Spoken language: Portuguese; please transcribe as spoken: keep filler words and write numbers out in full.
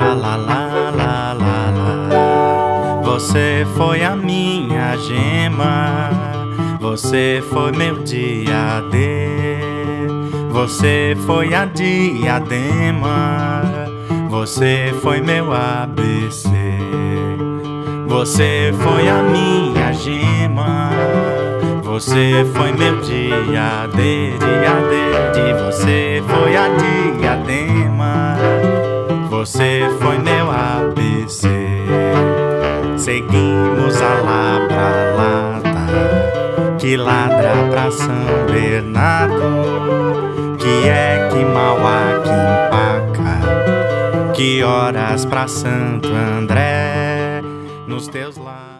lá, lá, lá, lá, lá, lá. Você foi a minha gema, você foi meu dia D, você foi a diadema, você foi meu A B C. Você foi a minha gema, você foi meu dia D, dia D, de você foi a diadema, você foi meu A B C. Seguimos a labra-lata que ladra pra São Bernardo, que é que Mauá, que empaca, que horas pra Santo André nos teus lados.